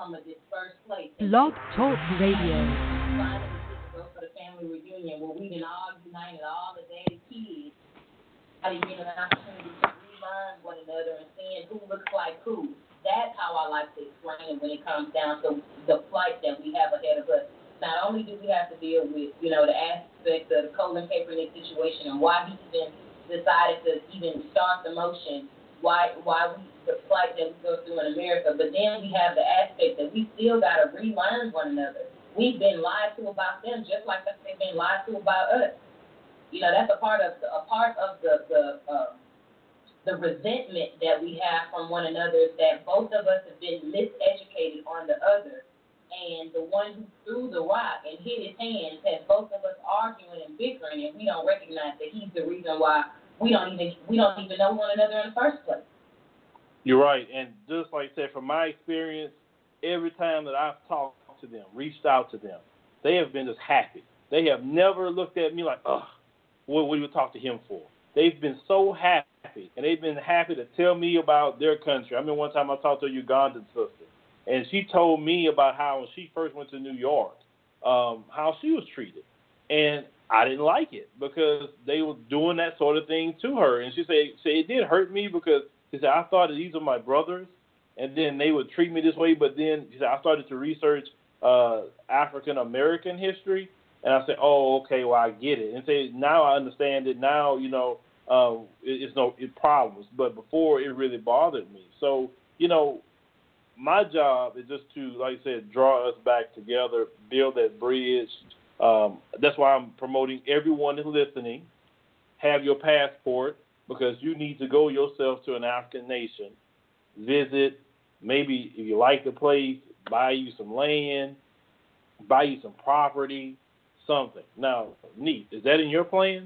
from a dispersed place. Blog Talk Radio. Finally get to go for the family reunion where we can all united, all the daddy kids. How do you get an opportunity to relearn one another and seeing who looks like who? That's how I like to explain it when it comes down to the plight that we have ahead of us. Not only do we have to deal with, the aspect of the Colin Kaepernick situation and why he even decided to even start the motion, the plight that we go through in America, but then we have the aspect that we still got to relearn one another. We've been lied to about them just like they've been lied to about us. That's a part of the resentment that we have from one another is that both of us have been miseducated on the other. And the one who threw the rock and hit his hands has both of us arguing and bickering, and we don't recognize that he's the reason why we don't even know one another in the first place. You're right, and just like I said, from my experience, every time that I've talked to them, reached out to them, they have been just happy. They have never looked at me like, ugh, what do you talk to him for? They've been so happy, and they've been happy to tell me about their country. I remember one time I talked to a Ugandan sister, and she told me about how when she first went to New York, how she was treated. And I didn't like it because they were doing that sort of thing to her. And she said it did hurt me because she said, I thought that these are my brothers, and then they would treat me this way. But then she said, I started to research African-American history, and I said, oh, okay, well, I get it. And say now I understand it. Now, it's problems. But before, it really bothered me. So, my job is just to, like I said, draw us back together, build that bridge. That's why I'm promoting everyone is listening. Have your passport because you need to go yourself to an African nation, visit, maybe if you like the place, buy you some land, buy you some property, something. Now, neat. Is that in your plans?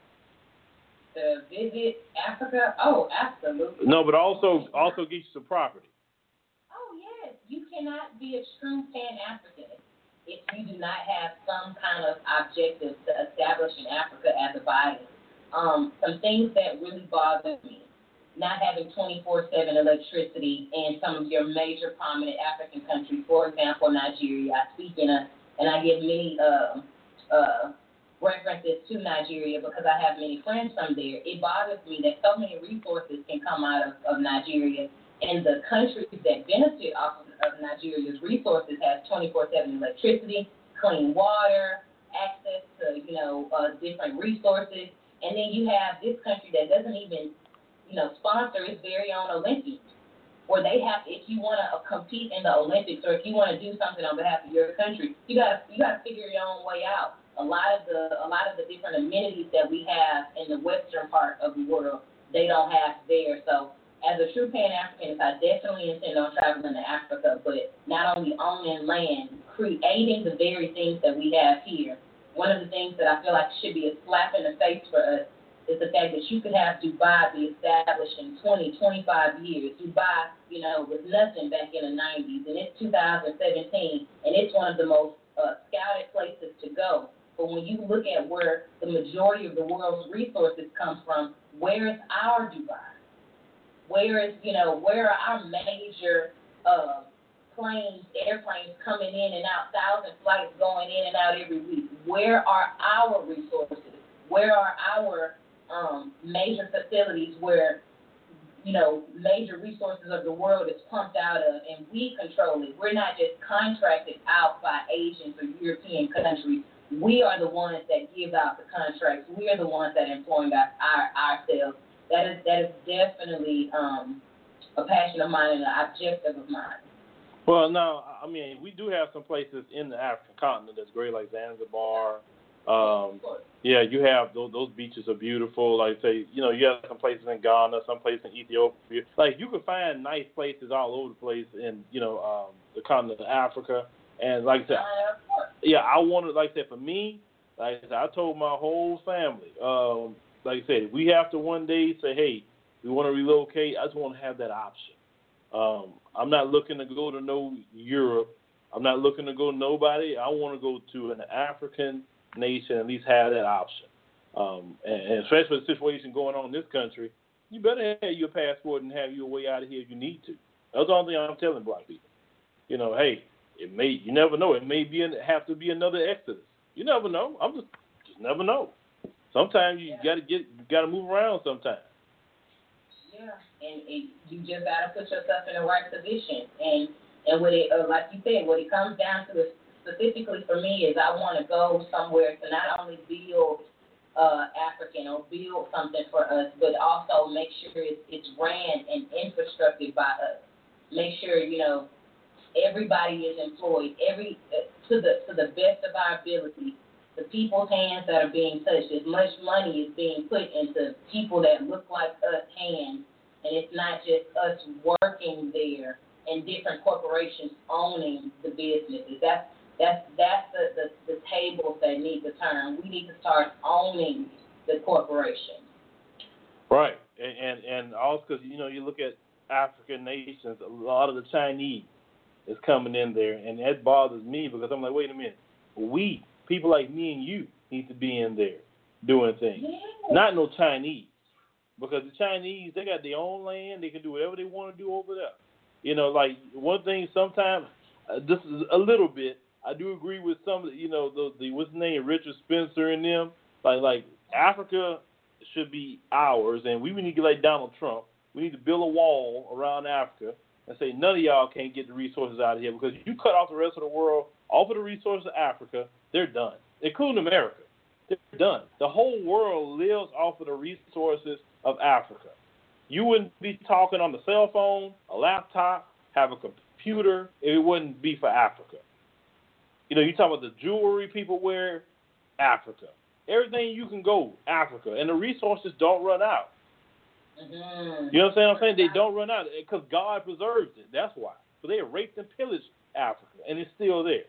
To visit Africa? Oh, absolutely. No, but also get you some property. Oh, yes. You cannot be a true Pan-African if you do not have some kind of objective to establish in Africa as a body. Some things that really bother me, not having 24/7 electricity in some of your major prominent African countries, for example, Nigeria. I speak and I give many references to Nigeria because I have many friends from there. It bothers me that so many resources can come out of Nigeria, and the countries that benefit off of Nigeria's resources have 24/7 electricity, clean water, access to different resources, and then you have this country that doesn't even sponsor its very own Olympics, where they have, if you want to compete in the Olympics or if you want to do something on behalf of your country, you got to figure your own way out. A lot of the different amenities that we have in the western part of the world, they don't have there. So as a true Pan-Africanist, I definitely intend on traveling to Africa, but not only owning land, creating the very things that we have here. One of the things that I feel like should be a slap in the face for us is the fact that you could have Dubai be established in 20, 25 years. Dubai, was nothing back in the 90s, and it's 2017, and it's one of the most scouted places to go. But when you look at where the majority of the world's resources come from, where is our Dubai? Where are our major airplanes coming in and out, 1,000 flights going in and out every week? Where are our resources? Where are our major facilities where, major resources of the world is pumped out of and we control it? We're not just contracted out by Asians or European countries. We are the ones that give out the contracts. We are the ones that employ ourselves. That is definitely a passion of mine and an objective of mine. Well, now, we do have some places in the African continent that's great, like Zanzibar. Yeah, you have those beaches are beautiful. Like say, you have some places in Ghana, some places in Ethiopia. Like you can find nice places all over the place in the continent of Africa. And like I said, I wanted, like I said, for me, like I said, I told my whole family, like I said, if we have to one day say, hey, we want to relocate, I just want to have that option. I'm not looking to go to no Europe. I'm not looking to go to nobody. I want to go to an African nation, at least have that option. And especially with the situation going on in this country, you better have your passport and have your way out of here if you need to. That's the only thing I'm telling black people. Hey, you never know. It may have to be another Exodus. You never know. Just never know. Sometimes you gotta move around sometimes. Yeah, and you just gotta put yourself in the right position. And what it, like you said, what it comes down to is specifically for me is I want to go somewhere to not only build African or build something for us, but also make sure it's ran and infrastructured by us. Make sure everybody is employed, to the best of our ability. The people's hands that are being touched, as much money is being put into people that look like us hands, and it's not just us working there and different corporations owning the businesses. That's the tables that need to turn. We need to start owning the corporations. Right, and also because you look at African nations, a lot of the Chinese is coming in there, and that bothers me because I'm like, wait a minute, people like me and you need to be in there doing things, not no Chinese, because the Chinese, they got their own land, they can do whatever they want to do over there. Like one thing sometimes, this is a little bit, I do agree with some of the what's his name, Richard Spencer and them, like Africa should be ours, and we need to get like Donald Trump. We need to build a wall around Africa and say none of y'all can't get the resources out of here, because you cut off the rest of the world, off of the resources of Africa, they're done, including America. They're done. The whole world lives off of the resources of Africa. You wouldn't be talking on the cell phone, a laptop, have a computer, if it wouldn't be for Africa. You talk about the jewelry people wear, Africa. Everything you can go, Africa. And the resources don't run out. Mm-hmm. You know what I'm saying? They don't run out because God preserves it. That's why. So they raped and pillaged Africa, and it's still there.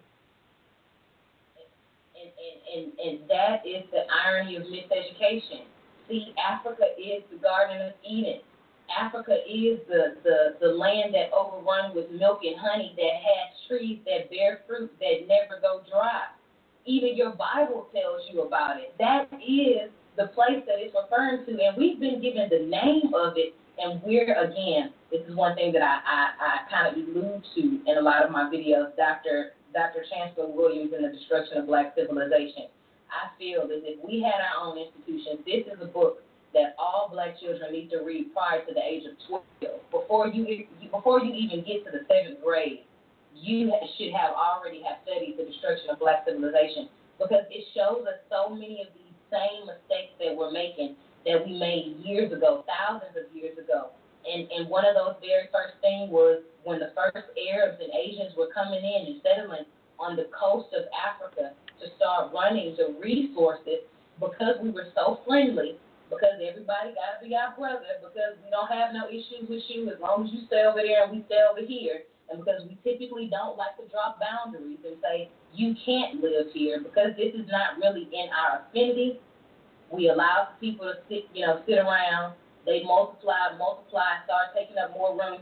And that is the irony of miseducation. See, Africa is the Garden of Eden. Africa is the land that overrun with milk and honey, that has trees that bear fruit that never go dry. Even your Bible tells you about it. That is the place that it's referring to, and we've been given the name of it, and again, this is one thing that I kind of allude to in a lot of my videos, Dr. Chancellor Williams and the Destruction of Black Civilization. I feel that if we had our own institutions, this is a book that all Black children need to read prior to the age of 12. Before you even get to the 7th grade, you should already have studied the Destruction of Black Civilization, because it shows us so many of these same mistakes that we're making that we made years ago, thousands of years ago. And one of those very first things was when the first Arabs and Asians were coming in and settling on the coast of Africa to start running the resources, because we were so friendly, because everybody got to be our brother, because we don't have no issues with you as long as you stay over there and we stay over here, and because we typically don't like to drop boundaries and say, you can't live here, because this is not really in our affinity. We allow people to sit around. They multiply, start taking up more room,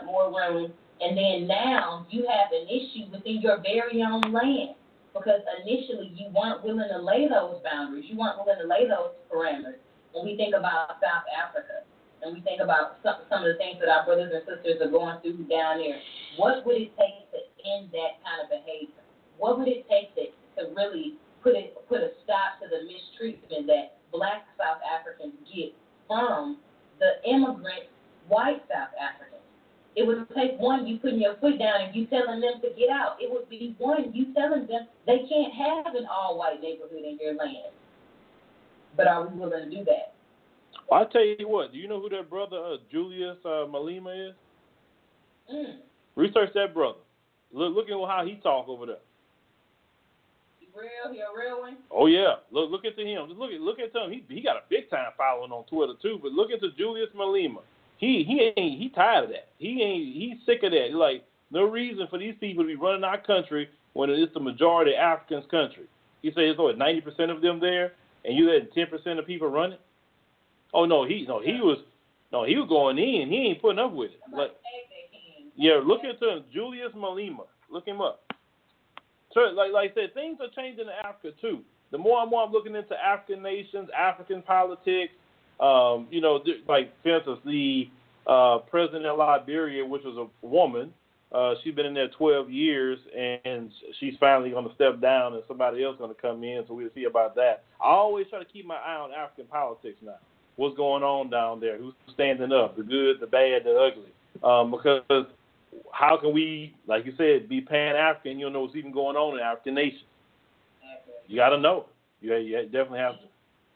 and then now you have an issue within your very own land, because initially you weren't willing to lay those boundaries. You weren't willing to lay those parameters. When we think about South Africa, and we think about some of the things that our brothers and sisters are going through down there, what would it take to end that kind of behavior? What would it take to really put a stop to the mistreatment that Black South Africans get from the immigrant white South Africans? It would take one, you putting your foot down and you telling them to get out. It would be one, you telling them they can't have an all-white neighborhood in your land. But are we willing to do that? Well, I'll tell you what. Do you know who that brother Julius Malema is? Research that brother. Look at how he talk over there. He a real one? Oh yeah. Look into him. Just look at him. He got a big time following on Twitter too. But look into Julius Malema. He tired of that. He's sick of that. Like, no reason for these people to be running our country when it is the majority of Africans' country. He said it's only 90% of them there, and you let 10% of people run it. Oh no, he was going in. He ain't putting up with it. Look into him, Julius Malema. Look him up. So, like I said, things are changing in Africa too. The more and more I'm looking into African nations, African politics, like for instance, the president of Liberia, which was a woman, She's been in there 12 years, and she's finally going to step down, and somebody else going to come in, so we'll see about that. I always try to keep my eye on African politics now. What's going on down there? Who's standing up? The good, the bad, the ugly. Because how can we, like you said, be Pan-African? You don't know what's even going on in African nations. You got to know. You definitely have to.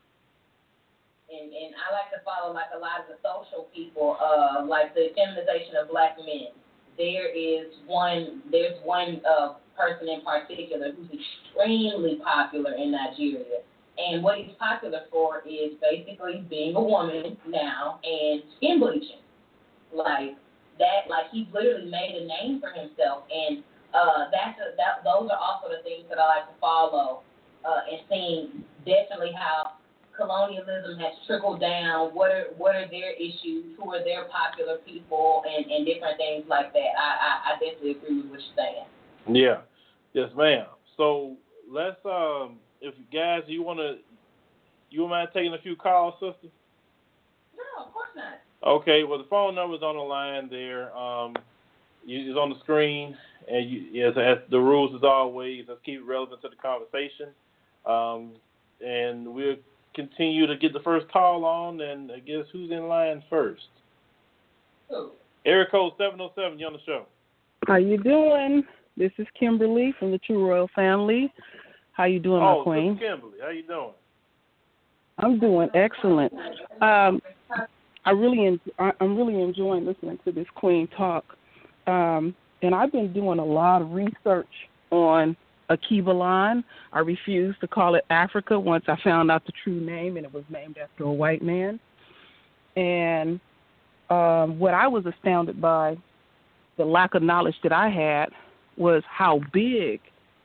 And I like to follow like a lot of the social people, like the feminization of black men. There's one person in particular who's extremely popular in Nigeria. And what he's popular for is basically being a woman now and skin bleaching. Like he's literally made a name for himself. And those are also the things that I like to follow and seeing definitely how colonialism has trickled down, what are their issues, who are their popular people, and different things like that. I definitely agree with what you're saying. Yeah. Yes, ma'am. So let's if guys you mind taking a few calls, sister? No, of course not. Okay, well the phone number's on the line there. It's on the screen, and as the rules as always, let's keep it relevant to the conversation. And we'll continue to get the first call on, and I guess who's in line first? Who? Area code 707, you're on the show. How you doing? This is Kimberly from the True Royal family. How you doing, my queen? Oh, Kimberly, how you doing? I'm doing excellent. I'm really enjoying listening to this queen talk. And I've been doing a lot of research on Akibalan. I refused to call it Africa once I found out the true name, and it was named after a white man. And what I was astounded by, the lack of knowledge that I had, was how big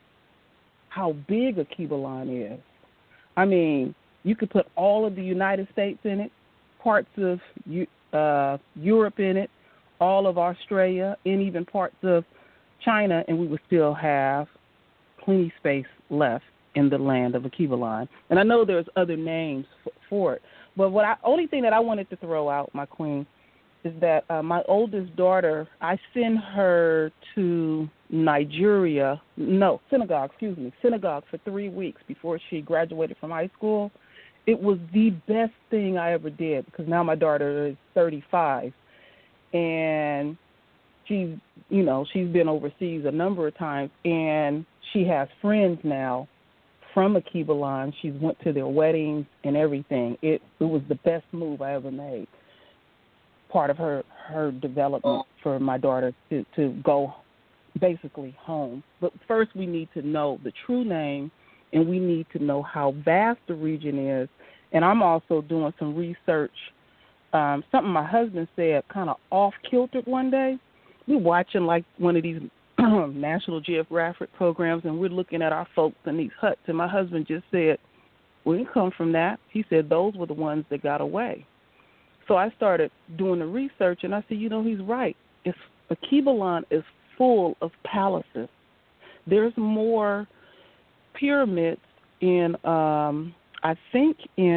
Akibalan is. I mean, you could put all of the United States in it, parts of Europe in it, all of Australia, and even parts of China, and we would still have plenty space left in the land of Akibalan. And I know there's other names for it, but only thing that I wanted to throw out, my queen, is that my oldest daughter, I sent her to Senegal for 3 weeks before she graduated from high school. It was the best thing I ever did, because now my daughter is 35, and she's been overseas a number of times, and she has friends now from Akibalan. She's went to their weddings and everything. It was the best move I ever made. Part of her development for my daughter to go basically home. But first we need to know the true name, and we need to know how vast the region is. And I'm also doing some research, something my husband said kind of off-kiltered one day. We're watching like one of these National Geographic programs, and we're looking at our folks in these huts. And my husband just said, we didn't come from that. He said those were the ones that got away. So I started doing the research, and I said, he's right. Akibalan is full of palaces. There's more pyramids in, I think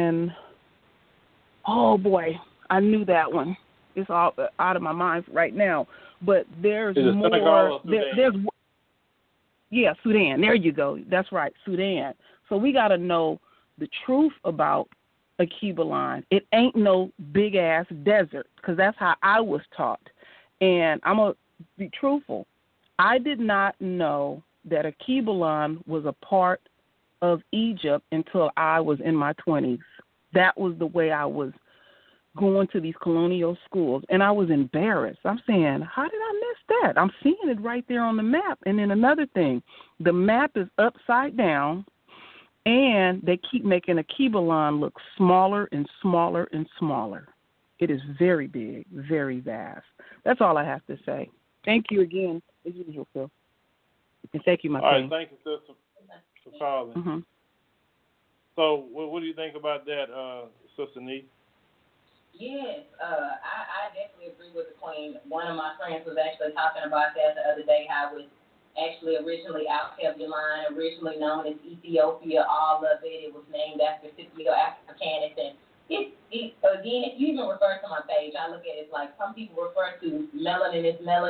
oh boy, I knew that one. It's all out of my mind right now. But there's more. Senegal or Sudan? Sudan. There you go. That's right, Sudan. So we got to know the truth about Akibalan. It ain't no big ass desert, because that's how I was taught. And I'm gonna be truthful. I did not know that Akibalan was a part of Egypt until I was in my 20s. That was the way I was going to these colonial schools, and I was embarrassed. I'm saying, how did I miss that? I'm seeing it right there on the map. And then another thing, the map is upside down, and they keep making Akibalan look smaller and smaller and smaller. It is very big, very vast. That's all I have to say. Thank you again, as usual, Phil. And thank you, my friend. All right, thank you, sister, for calling. Mm-hmm. So what do you think about that, Sister Nee? Yes, I definitely agree with the queen. One of my friends was actually talking about that the other day, how it was actually originally Al-Kebulan, originally known as Ethiopia, all of it. It was named after Scipio Africanus. And again, if you even refer to my page, I look at it like some people refer to melanin as melanin.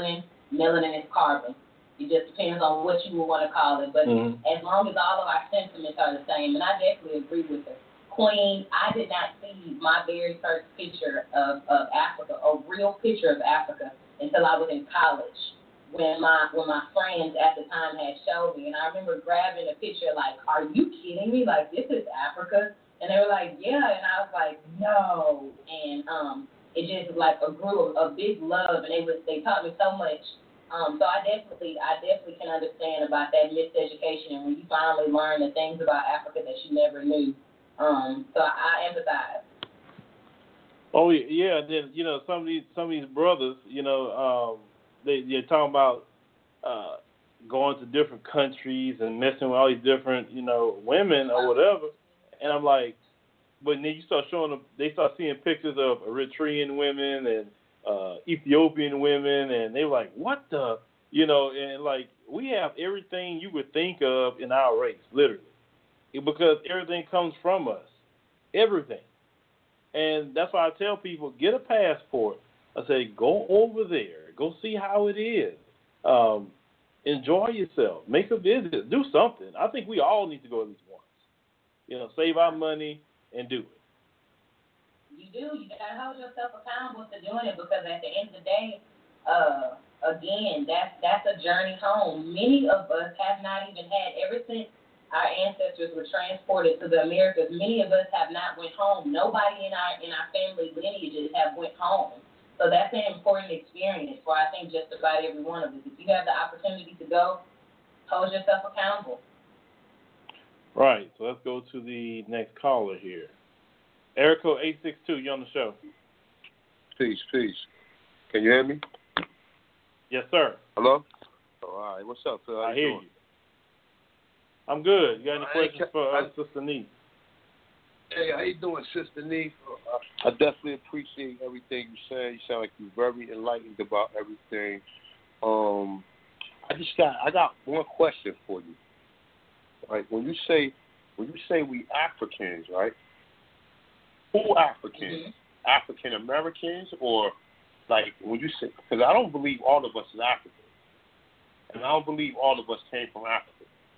Melanin is carbon. It just depends on what you would want to call it. But as long as all of our sentiments are the same, and I definitely agree with her. Queen, I did not see my very first picture of Africa, a real picture of Africa, until I was in college. When my friends at the time had showed me, and I remember grabbing a picture like, are you kidding me? Like, this is Africa? And they were like, yeah, and I was like, no. And it just like grew a big love, and they taught me so much. So I definitely can understand about that miseducation, and when you finally learn the things about Africa that you never knew. So I empathize. Oh yeah, then some of these brothers, they're talking about going to different countries and messing with all these different women or whatever, and I'm like, but then you start showing them, they start seeing pictures of Eritrean women and Ethiopian women, and they were like, what the, and like we have everything you would think of in our race, literally, because everything comes from us, everything. And that's why I tell people, get a passport. I say, go over there. Go see how it is. Enjoy yourself. Make a visit. Do something. I think we all need to go at least once. Save our money and do it. You do. You got to hold yourself accountable to doing it, because at the end of the day, again, that's a journey home. Many of us have not even had, ever since our ancestors were transported to the Americas, many of us have not went home. Nobody in our family lineages have went home. So that's an important experience for, I think, just about every one of us. If you have the opportunity to go, hold yourself accountable. Right. So let's go to the next caller here. Erico 862, you on the show. Peace. Can you hear me? Yes, sir. Hello? Oh, all right. What's up, Phil? I hear you. I'm good. You got any questions for Sister Neef? Hey, how you doing, Sister Neef? I definitely appreciate everything you're saying. You sound like you're very enlightened about everything. I got one question for you. Right? When you say we Africans, right? Who Africans? Mm-hmm. African Americans, or like when you say? Because I don't believe all of us is African, and I don't believe all of us came from Africa.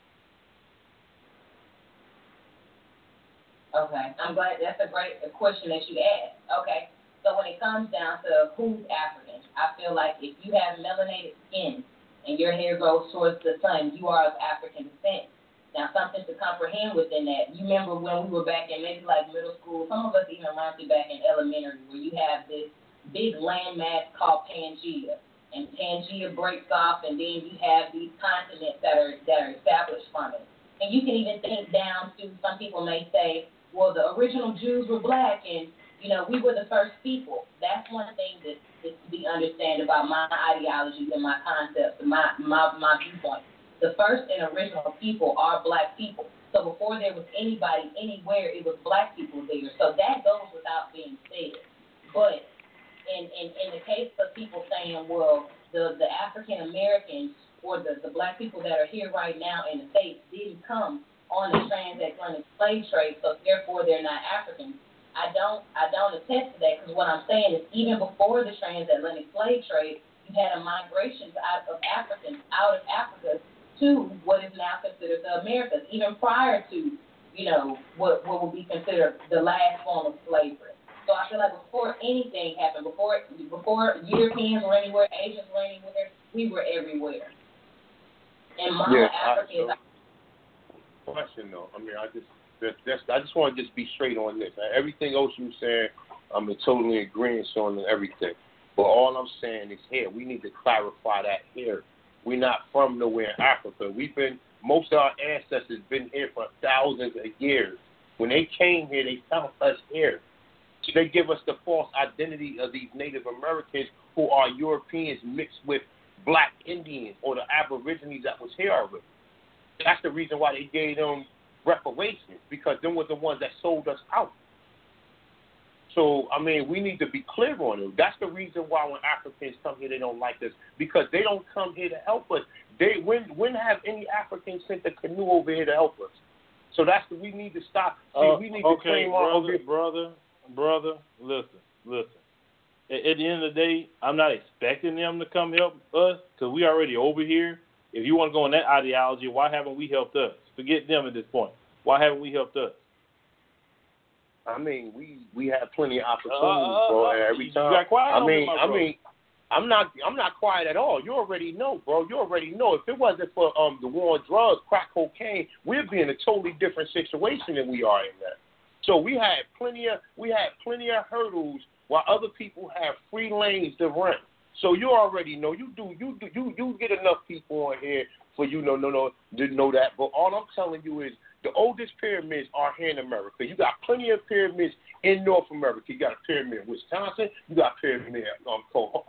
Okay, I'm glad. That's a great question that you asked. Okay, so when it comes down to who's African, I feel like if you have melanated skin and your hair grows towards the sun, you are of African descent. Now, something to comprehend within that. You remember when we were back in maybe like middle school, some of us even learned it back in elementary, where you have this big landmass called Pangea, and Pangea breaks off, and then you have these continents that are established from it. And you can even think down to, some people may say, well, the original Jews were black, and we were the first people. That's one thing that is to be understood about my ideologies and my concepts and my viewpoint. The first and original people are black people. So before there was anybody anywhere, it was black people there. So that goes without being said. But in the case of people saying, well, the African Americans or the black people that are here right now in the States didn't come on the transatlantic slave trade, so therefore they're not Africans. I don't attest to that, because what I'm saying is even before the transatlantic slave trade, you had a migration out of Africans out of Africa to what is now considered the Americas, even prior to what would be considered the last form of slavery. So I feel like before anything happened, before Europeans were anywhere, Asians were anywhere, we were everywhere. And my Africans. Question though. I mean, I just want to just be straight on this. Everything else you saying, I'm in totally agreement on everything. But all I'm saying is here, we need to clarify that here. We're not from nowhere in Africa. Most of our ancestors been here for thousands of years. When they came here, they found us here. So they give us the false identity of these Native Americans who are Europeans mixed with black Indians or the Aborigines that was here already. That's the reason why they gave them reparations, because them were the ones that sold us out. So, I mean, we need to be clear on it. That's the reason why when Africans come here, they don't like us, because they don't come here to help us. When have any Africans sent a canoe over here to help us? So we need to stop. We need to claim our brother, listen. at the end of the day, I'm not expecting them to come help us because we already over here. If you want to go on that ideology, why haven't we helped us? Forget them at this point. Why haven't we helped us? I mean, we have plenty of opportunities, bro. And every time, you got quiet I on mean, me, my brother. I'm not quiet at all. You already know, bro. You already know. If it wasn't for the war on drugs, crack cocaine, we'd be in a totally different situation than we are in that. So we had plenty of hurdles while other people have free lanes to run. So you already know. You get enough people on here for you to know that. But all I'm telling you is the oldest pyramids are here in America. You got plenty of pyramids in North America. You got a pyramid in Wisconsin. You got a pyramid in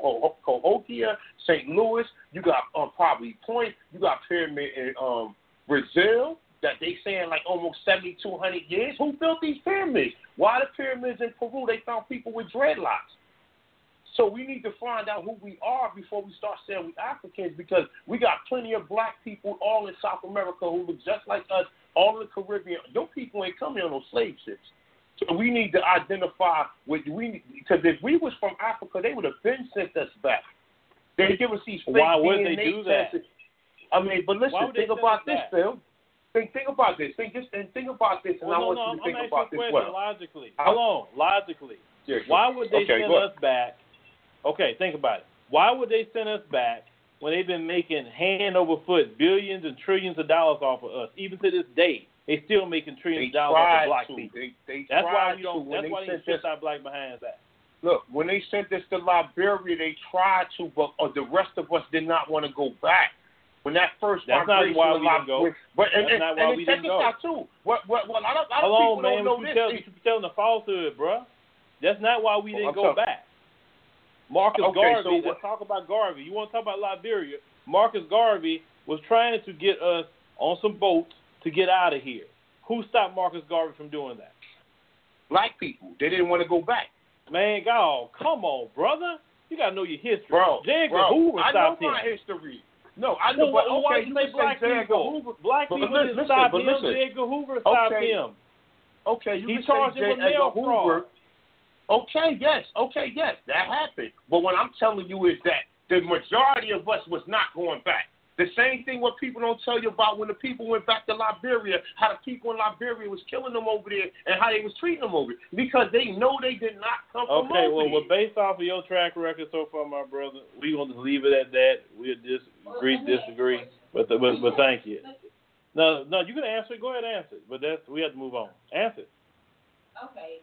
Cahokia, St. Louis. You got probably Point. You got a pyramid in Brazil that they saying like almost 7,200 years. Who built these pyramids? Why the pyramids in Peru? They found people with dreadlocks. So we need to find out who we are before we start saying we Africans, because we got plenty of black people all in South America who look just like us, all in the Caribbean. Those people ain't coming on no slave ships. So we need to identify what we, because if we was from Africa, they would have been sent us back. They give us these fake Why would DNA they do that? tests. I mean, but listen, think about this, Phil. Think about this. Think about this, and I want you to think about this well. Logically. Hold on, logically. Yeah, why would they send us back? Okay, think about it. Why would they send us back when they've been making hand over foot billions and trillions of dollars off of us? Even to this day, they still making trillions of dollars off of black people. That's why we don't. That's why they shift our black behinds back. Look, when they sent us to Liberia, they tried to, but the rest of us did not want to go back. When that first that's not why we didn't go. But that's not why we didn't go. Too. What a lot of people don't know this. You should be telling the falsehood, bro. That's not why we didn't go back. Marcus Garvey, let's talk about Garvey. You want to talk about Liberia? Marcus Garvey was trying to get us on some boats to get out of here. Who stopped Marcus Garvey from doing that? Black people. They didn't want to go back. Man, God, come on, brother. You got to know your history. Bro, J. Edgar Hoover stopped him. I know my history. No, I know, but okay, why you say black people? Black people didn't stop him. J. Edgar Hoover stopped him. Okay, he charged him with mail fraud. Okay, yes, that happened. But what I'm telling you is that the majority of us was not going back. The same thing what people don't tell you about when the people went back to Liberia, how the people in Liberia was killing them over there and how they was treating them over there, because they know they did not come from over there. Okay, well, based off of your track record so far, my brother, we're going to leave it at that. We'll disagree, but thank you. No, you can answer it. Go ahead and answer it, but we have to move on. Answer it. Okay.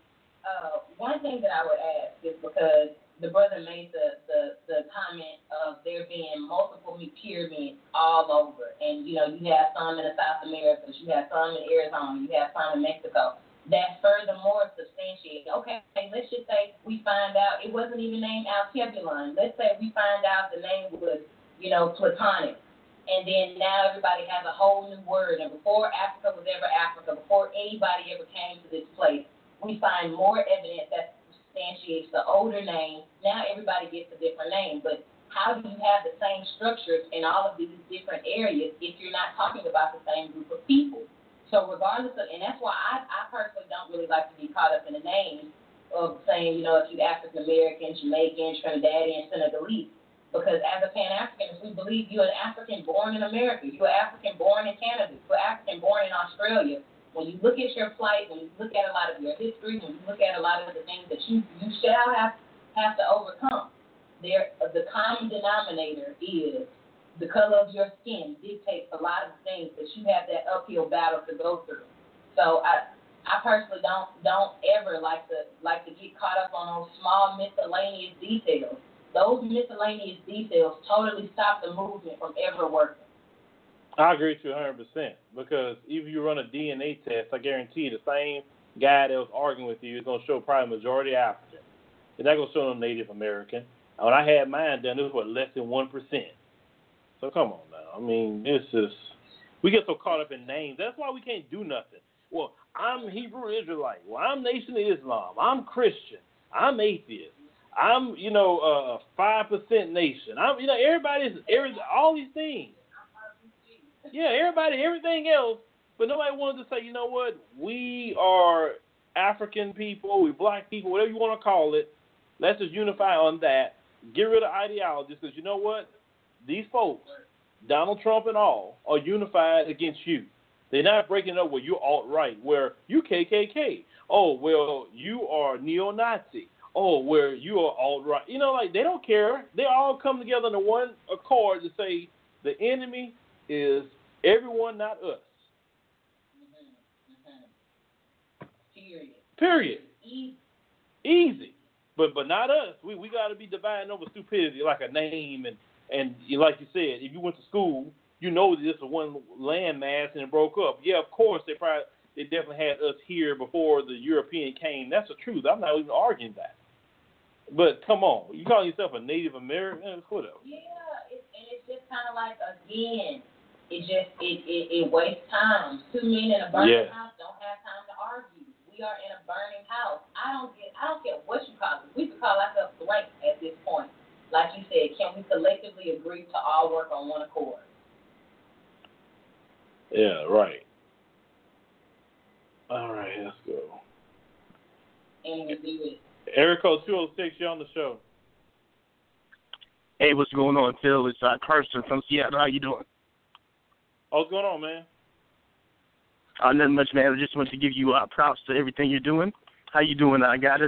One thing that I would ask is because the brother made the comment of there being multiple pyramids all over, and you have some in the South America, you have some in Arizona, you have some in Mexico. That furthermore substantiates. Okay, let's just say we find out it wasn't even named Alkebulan. Let's say we find out the name was Platonic, and then now everybody has a whole new word. And before Africa was ever Africa, before anybody ever came to this place, we find more evidence that substantiates the older name. Now everybody gets a different name, but how do you have the same structures in all of these different areas if you're not talking about the same group of people? So regardless of, and that's why I personally don't really like to be caught up in the names of saying, if you African American, Jamaican, Trinidadian, Senegalese, because as a Pan-Africanist, we believe you're an African born in America, you're an African born in Canada, you're an African born in Australia. When you look at your plight, when you look at a lot of your history, when you look at a lot of the things that you shall have to overcome, the common denominator is the color of your skin dictates a lot of things that you have that uphill battle to go through. So I personally don't ever like to get caught up on those small miscellaneous details. Those miscellaneous details totally stop the movement from ever working. I agree with you 100%, because if you run a DNA test, I guarantee you the same guy that was arguing with you is going to show probably majority African. It's not going to show no Native American. When I had mine done, it was less than 1%. So come on now. I mean, we get so caught up in names. That's why we can't do nothing. Well, I'm Hebrew Israelite. Well, I'm Nation of Islam. I'm Christian. I'm atheist. I'm, a 5% nation. I'm, all these things. Yeah, everything else, but nobody wanted to say, you know what, we are African people, we black people, whatever you want to call it, Let's just unify on that. Get rid of ideologies, because you know what? These folks, Donald Trump and all, are unified against you. They're not breaking up where you're alt-right, where you KKK. Oh, well, you are neo-Nazi. Oh, where you are alt-right. You know, like, they don't care. They all come together in one accord to say the enemy is everyone, not us. Period. Easy. But not us. We got to be dividing over stupidity like a name. And like you said, if you went to school, you know this is one landmass and it broke up. Yeah, of course, they definitely had us here before the European came. That's the truth. I'm not even arguing that. But come on, you call yourself a Native American? Whatever. Yeah, it's just kind of like, again, it wastes time. Two men in a burning house don't have time to argue. We are in a burning house. I don't care what you call it. We could call ourselves blank at this point. Like you said, can we collectively agree to all work on one accord? Yeah, right. All right, let's go. And we'll do it. Area code 206, you're on the show. Hey, what's going on, Phil? It's Carson from Seattle. How you doing? Oh, what's going on, man? Nothing much, man. I just wanted to give you props to everything you're doing. How you doing, Goddess?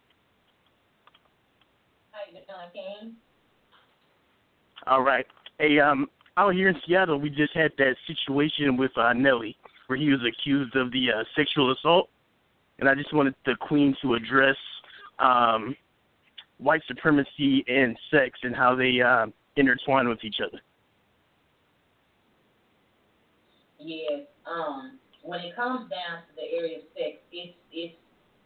How you doing, King? All right. Hey, out here in Seattle, we just had that situation with Nelly, where he was accused of the sexual assault. And I just wanted the Queen to address white supremacy and sex and how they intertwine with each other. Yes. When it comes down to the area of sex, it's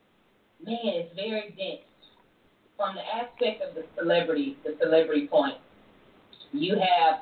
very dense. From the aspect of the celebrity point, you have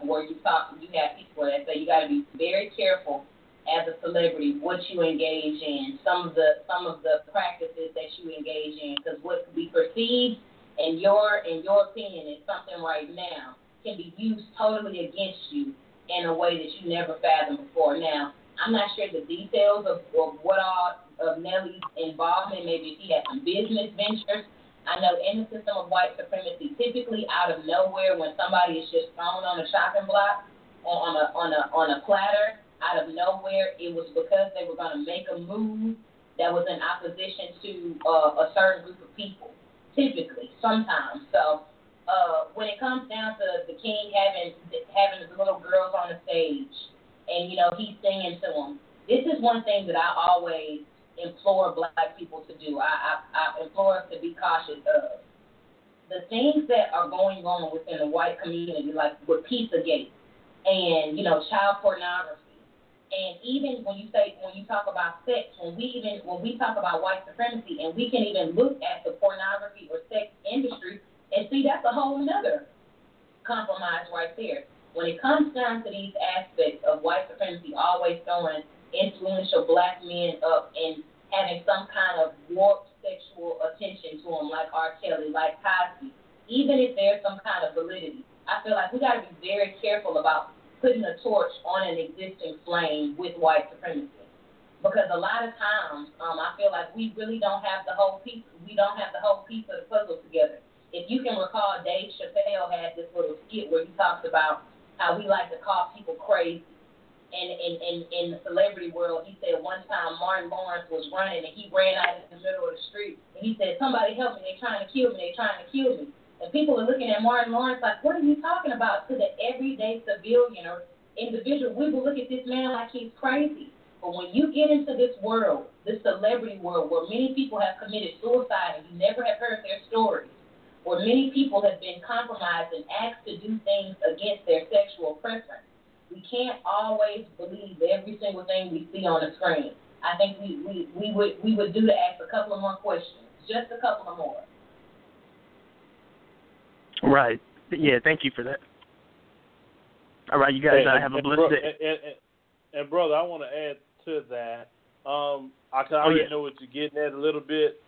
people that say you got to be very careful as a celebrity what you engage in, some of the practices that you engage in, because what could be perceived in your opinion is something right now can be used totally against you in a way that you never fathomed before. Now, I'm not sure the details of what all of Nelly's involvement, maybe if he had some business ventures. I know in the system of white supremacy, typically out of nowhere, when somebody is just thrown on a chopping block or on a platter, out of nowhere, it was because they were going to make a move that was in opposition to a certain group of people, typically, sometimes. So when it comes down to the king having the little girls on the stage and, he's singing to them, this is one thing that I always implore black people to do. I implore us to be cautious of. The things that are going on within the white community, like with Pizzagate and, child pornography, and even when you talk about sex, when we talk about white supremacy, and we can even look at the pornography or sex industry and see that's a whole nother compromise right there. When it comes down to these aspects of white supremacy, always throwing influential black men up and having some kind of warped sexual attention to them, like R. Kelly, like Cosby, even if there's some kind of validity, I feel like we got to be very careful about putting a torch on an existing flame with white supremacy. Because a lot of times, I feel like we really don't have the whole piece. We don't have the whole piece of the puzzle together. If you can recall, Dave Chappelle had this little skit where he talks about how we like to call people crazy. And in the celebrity world, he said one time Martin Lawrence was running and he ran out in the middle of the street and he said, "Somebody help me! They're trying to kill me! They're trying to kill me!" And people are looking at Martin Lawrence like, what are you talking about? To the everyday civilian or individual, we will look at this man like he's crazy. But when you get into this world, this celebrity world, where many people have committed suicide and you never have heard their stories, where many people have been compromised and asked to do things against their sexual preference, we can't always believe every single thing we see on the screen. I think we would do to ask a couple of more questions, just a couple of more. Right. Yeah, thank you for that. All right, you guys have a blessed day. And brother, I want to add to that. I already know what you're getting at a little bit.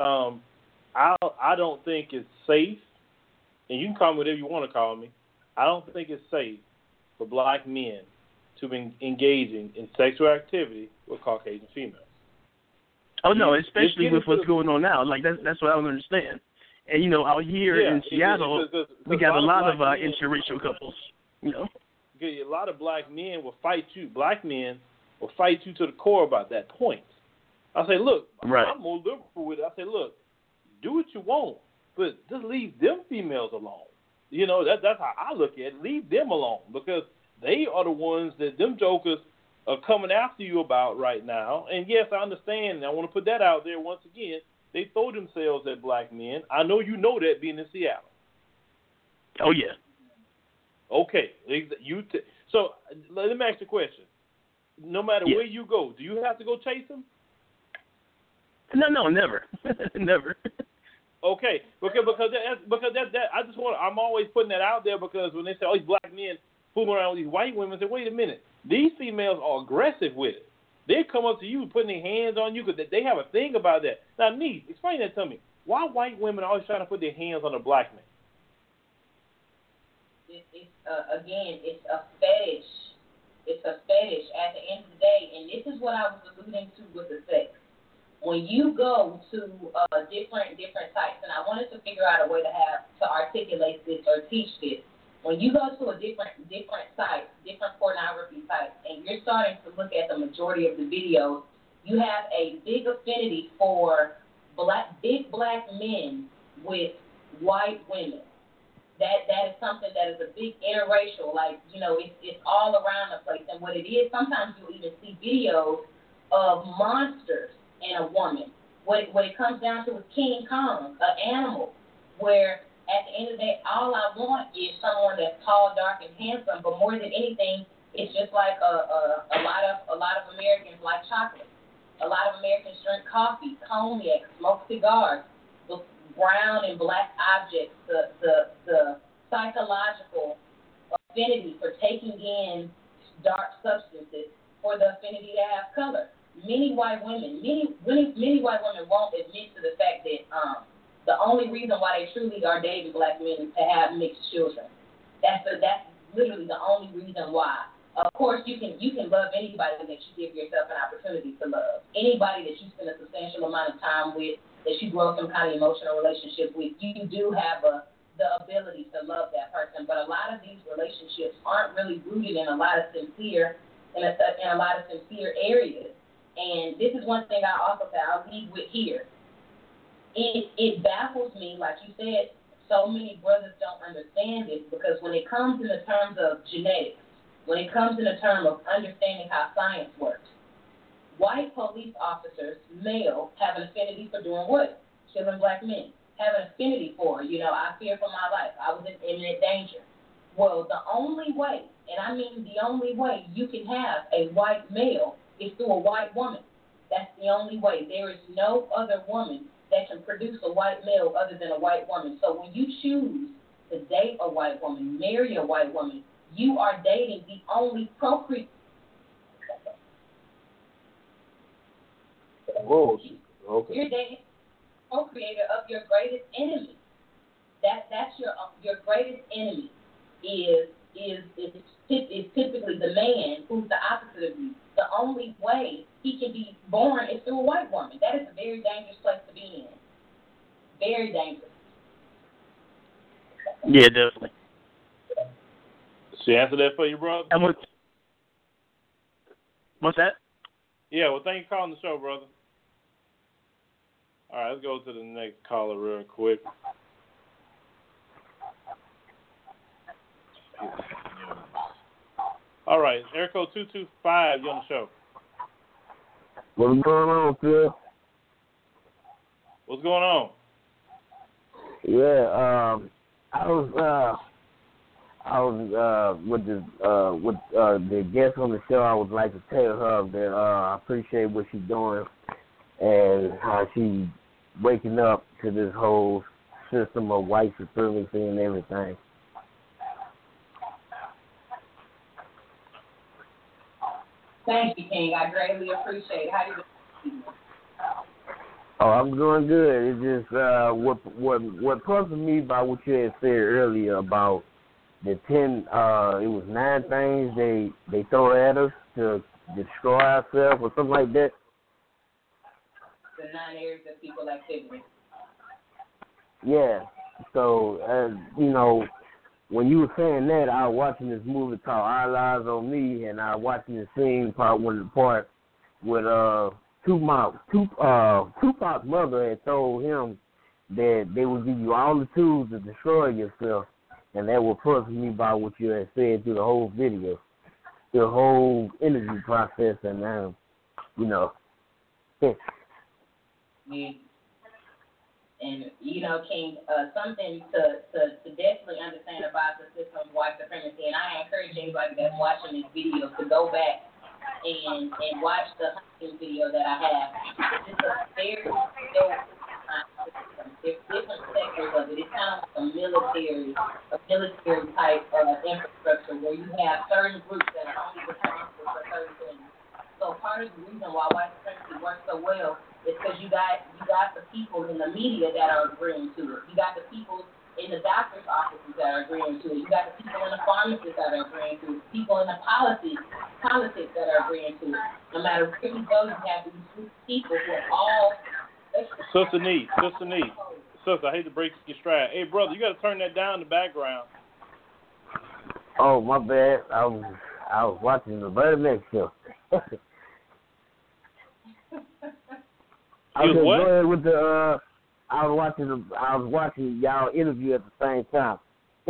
I don't think it's safe, and you can call me whatever you want to call me. I don't think it's safe for black men to be engaging in sexual activity with Caucasian females. Oh no, especially with what's going on now. Like that's what I don't understand. And, you know, out here in Seattle, we got a lot of interracial couples, you know. A lot of black men will fight you. Black men will fight you to the core about that point. I say, look, I'm more liberal with it. I say, look, do what you want, but just leave them females alone. You know, that's how I look at it. Leave them alone, because they are the ones that them jokers are coming after you about right now. And yes, I understand, and I want to put that out there once again. They throw themselves at black men. I know you know that, being in Seattle. Oh, yeah. Okay. So let me ask you a question. No matter where you go, do you have to go chase them? No, never. Never. Okay, because that I just want, I'm always putting that out there, because when they say, oh, these black men fooling around with these white women, I say, wait a minute, these females are aggressive with it. They come up to you, putting their hands on you, because they have a thing about that. Now, Nee, explain that to me. Why white women are always trying to put their hands on a black man? Again, it's a fetish. It's a fetish at the end of the day, and this is what I was alluding to with the sex. When you go to different sites, and I wanted to figure out a way to articulate this or teach this. When you go to a different site, different pornography sites, and you're starting to look at the majority of the videos, you have a big affinity for big black men with white women. That is something that is a big interracial, like, you know, it's all around the place. And what it is, sometimes you'll even see videos of monsters in a woman. What it comes down to is King Kong, an animal, where at the end of the day, all I want is someone that's tall, dark, and handsome. But more than anything, it's just like a lot of Americans like chocolate. A lot of Americans drink coffee, cognac, smoke cigars. The brown and black objects, the psychological affinity for taking in dark substances, for the affinity to have color. Many white women won't admit to the fact that the only reason why they truly are dating black men is to have mixed children. That's literally the only reason why. Of course, you can love anybody that you give yourself an opportunity to love. Anybody that you spend a substantial amount of time with, that you grow some kind of emotional relationship with, you do have the ability to love that person. But a lot of these relationships aren't really rooted in a lot of sincere areas. And this is one thing I also say I'll leave with here. It baffles me, like you said, so many brothers don't understand it, because when it comes in the terms of genetics, when it comes in the term of understanding how science works, white police officers, male, have an affinity for doing what? Killing black men. Have an affinity for, I fear for my life. I was in imminent danger. Well, the only way, and I mean the only way you can have a white male is through a white woman. That's the only way. There is no other woman that can produce a white male other than a white woman. So when you choose to date a white woman, marry a white woman, you are dating the only procreator. Oh, okay. You're dating the procreator of your greatest enemy. That's your greatest enemy is typically the man who's the opposite of you. The only way he can be born is through a white woman. That is a very dangerous place to be in. Very dangerous. Yeah, definitely. She answered that for you, brother? And what's that? Yeah, well, thank you for calling the show, brother. All right, let's go to the next caller real quick. All right, Air Code 225, you on the show. What's going on, Phil? What's going on? Yeah, I was with the guest on the show. I would like to tell her that I appreciate what she's doing and how she's waking up to this whole system of white supremacy and everything. Thank you, King. I greatly appreciate it. How you doing? Oh, I'm doing good. It's just what puzzled me about what you had said earlier about the 10. It was 9 things they throw at us to destroy ourselves or something like that. The 9 areas of people activity. Yeah. So, when you were saying that, I was watching this movie called All Eyes on Me, and I was watching the scene part with Tupac's mother had told him that they would give you all the tools to destroy yourself, and that was puzzling me by what you had said through the whole video, the whole interview process, and Yeah. And King, something to definitely understand about the system of white supremacy, and I encourage anybody that's watching this video to go back and watch the hunting video that I have. It's a very system. There's different sectors of it. It's kind of like a military type infrastructure where you have certain groups that are only responsible for certain things. So part of the reason why white supremacy works so well is because you got the people in the media that are agreeing to it. You got the people in the doctor's offices that are agreeing to it. You got the people in the pharmacists that are agreeing to it. People in the politics that are agreeing to it. No matter where you go, you have these people who are all. Sister Neat. Sister, I hate to break your stride. Hey, brother, you got to turn that down in the background. Oh, my bad. I was watching the Bernie Mac show. You was what? Go ahead with the. I was watching y'all interview at the same time.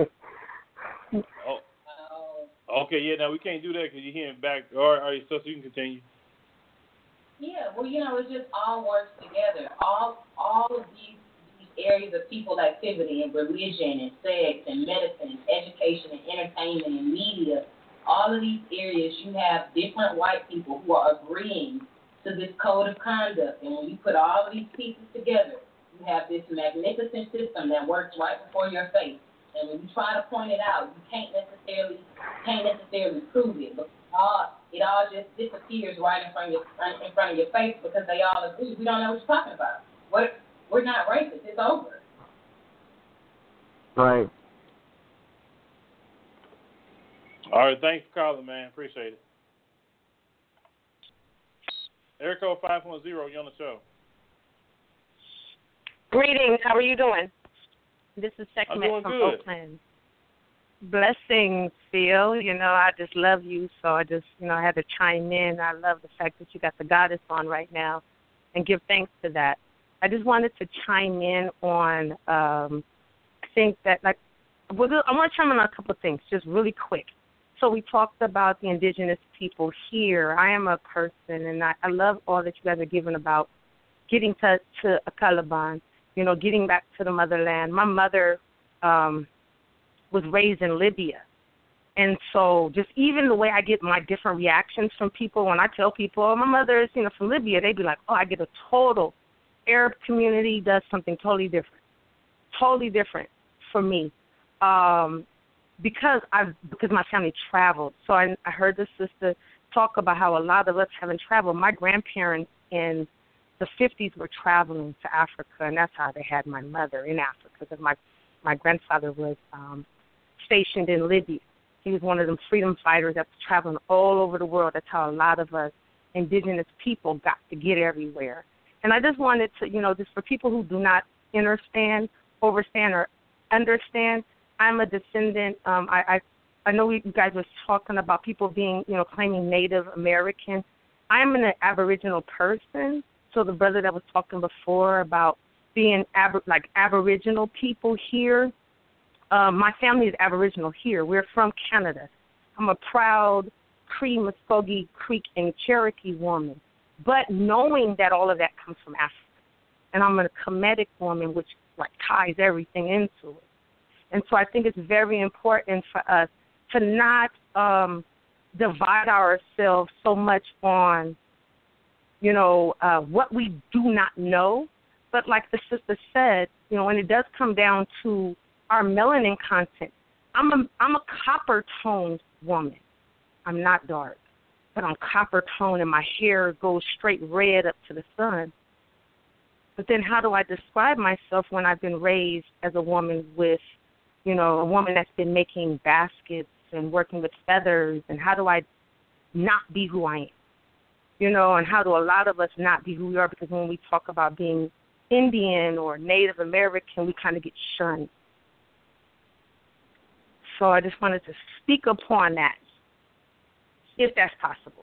Oh, okay. Yeah. Now we can't do that because you're hearing back. All right, so you can continue. Yeah. Well, it just all works together. All of these areas of people activity and religion and sex and medicine and education and entertainment and media. All of these areas, you have different white people who are agreeing to this code of conduct. And when you put all of these pieces together, you have this magnificent system that works right before your face. And when you try to point it out, you can't necessarily prove it. But it all just disappears right in front of your face because they all agree. We don't know what you're talking about. We're not racist. It's over. Right. All right. Thanks for calling, man. Appreciate it. Area code 510, you're on the show. Greetings. How are you doing? This is I'm Sekhmet doing from good. Oakland. Blessings, Phil. I just love you, so I just, I had to chime in. I love the fact that you got the goddess on right now and give thanks to that. I just wanted to chime in on, I think that, I want to chime in on a couple of things, just really quick. So we talked about the indigenous people here. I am a person, and I love all that you guys are giving about getting to a Calaban, getting back to the motherland. My mother was raised in Libya. And so just even the way I get my different reactions from people when I tell people, oh, my mother is, from Libya, they'd be like, oh, I get a total. Arab community does something totally different for me. Because my family traveled. So I heard the sister talk about how a lot of us haven't traveled. My grandparents in the 50s were traveling to Africa, and that's how they had my mother in Africa, because my grandfather was stationed in Libya. He was one of them freedom fighters that was traveling all over the world. That's how a lot of us indigenous people got to get everywhere. And I just wanted to, just for people who do not overstand, or understand, I'm a descendant. I know you guys were talking about people being, claiming Native American. I'm an Aboriginal person. So the brother that was talking before about being Aboriginal people here, my family is Aboriginal here. We're from Canada. I'm a proud Cree, Muskogee, Creek, and Cherokee woman. But knowing that all of that comes from Africa, and I'm a Kemetic woman, which ties everything into it. And so I think it's very important for us to not divide ourselves so much on, what we do not know. But like the sister said, when it does come down to our melanin content, I'm a copper-toned woman. I'm not dark, but I'm copper-toned and my hair goes straight red up to the sun. But then how do I describe myself when I've been raised as a woman with, a woman that's been making baskets and working with feathers, and how do I not be who I am? And how do a lot of us not be who we are? Because when we talk about being Indian or Native American, we kind of get shunned. So I just wanted to speak upon that, if that's possible.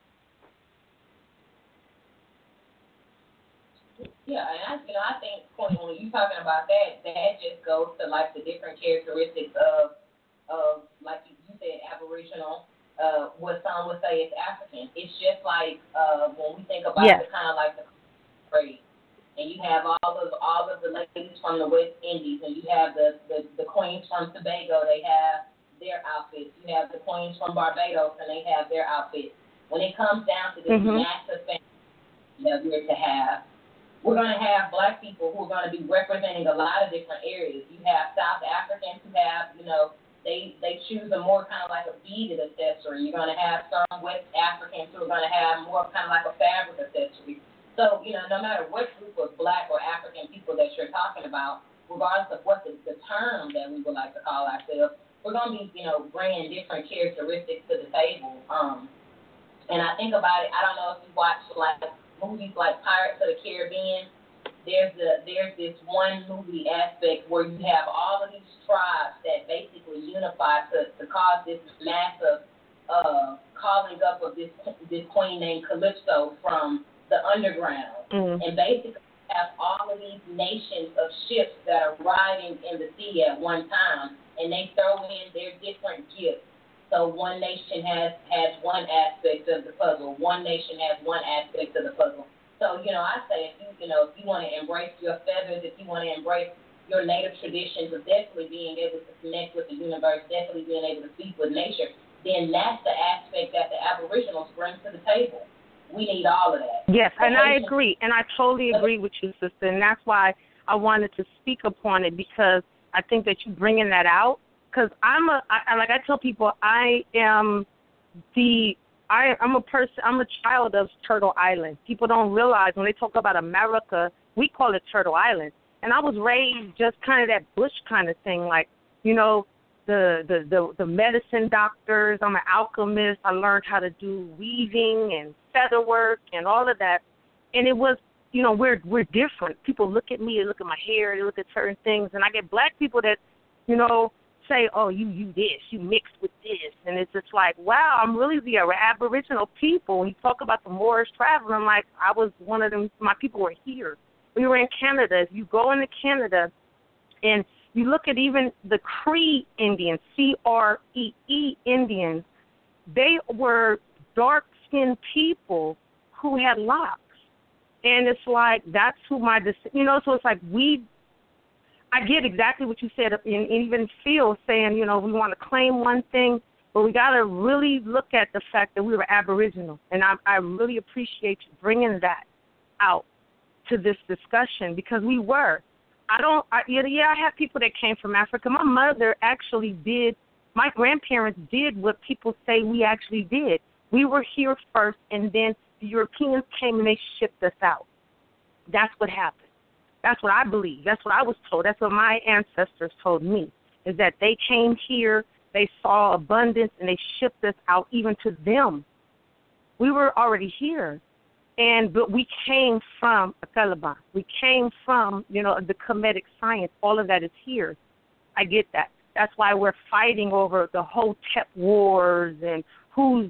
Yeah, and I think when you're talking about that just goes to like the different characteristics of like you said, Aboriginal. What some would say is African. It's just like when we think about the kind of like the trade, and you have all of the ladies from the West Indies, and you have the queens from Tobago. They have their outfits. You have the queens from Barbados, and they have their outfits. When it comes down to this massive family that we're to have, we're going to have black people who are going to be representing a lot of different areas. You have South Africans who have, they choose a more kind of like a beaded accessory. You're going to have some West Africans who are going to have more kind of like a fabric accessory. So, no matter what group of black or African people that you're talking about, regardless of what the term that we would like to call ourselves, we're going to be, bringing different characteristics to the table. And I think about it, I don't know if you watch like movies like Pirates of the Caribbean. There's this one movie aspect where you have all of these tribes that basically unify to cause this massive calling up of this queen named Calypso from the underground. And basically have all of these nations of ships that are riding in the sea at one time, and they throw in their different gifts. So one nation has one aspect of the puzzle. One nation has one aspect of the puzzle. So, I say if you want to embrace your feathers, if you want to embrace your native traditions of definitely being able to connect with the universe, definitely being able to speak with nature, then that's the aspect that the Aboriginals bring to the table. We need all of that. Yes, and I agree. And I totally agree with you, sister. And that's why I wanted to speak upon it, because I think that you bringing that out. Because like I tell people, I'm a child of Turtle Island. People don't realize when they talk about America, we call it Turtle Island. And I was raised just kind of that bush kind of thing, like, the medicine doctors. I'm an alchemist. I learned how to do weaving and feather work and all of that. And it was, we're different. People look at me, they look at my hair, they look at certain things. And I get black people that, say, oh, you this, you mixed with this. And it's just like, wow, I'm really the Aboriginal people. When you talk about the Moorish travel, I'm like, I was one of them. My people were here. We were in Canada. If you go into Canada and you look at even the Cree Indians, C-R-E-E Indians, they were dark-skinned people who had locks. And it's like, that's who so it's like I get exactly what you said, and even Phil saying, we want to claim one thing, but we got to really look at the fact that we were Aboriginal. And I really appreciate you bringing that out to this discussion, because we were. I have people that came from Africa. My mother actually my grandparents did what people say we actually did. We were here first, and then the Europeans came and they shipped us out. That's what happened. That's what I believe. That's what I was told. That's what my ancestors told me, is that they came here, they saw abundance, and they shipped us out even to them. We were already here, but we came from a Taliban. We came from, the Kemetic science. All of that is here. I get that. That's why we're fighting over the Hotep wars and who's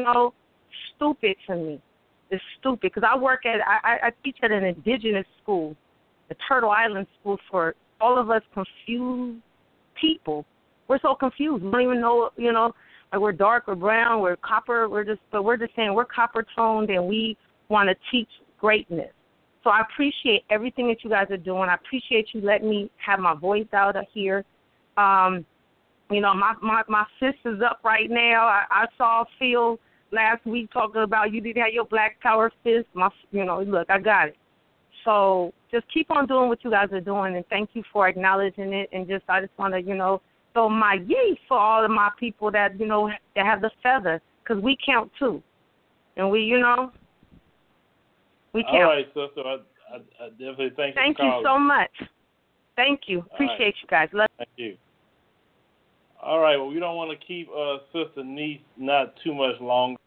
stupid to me. It's stupid, because I teach at an indigenous school, the Turtle Island School, for all of us confused people. We're so confused. We don't even know, like we're dark or brown, we're copper, we're just saying we're copper toned, and we want to teach greatness. So I appreciate everything that you guys are doing. I appreciate you letting me have my voice out here. My fist is up right now. I saw Phil last week talking about you didn't have your Black Power fist. Look, I got it. So just keep on doing what you guys are doing, and thank you for acknowledging it. And I just want to, throw my yay for all of my people that, that have the feather, because we count too. And we count. All right, sister. I definitely thank you. Thank you so much. Thank you. Appreciate you guys. Love Thank you. All right. Well, we don't want to keep Sister Niece not too much longer.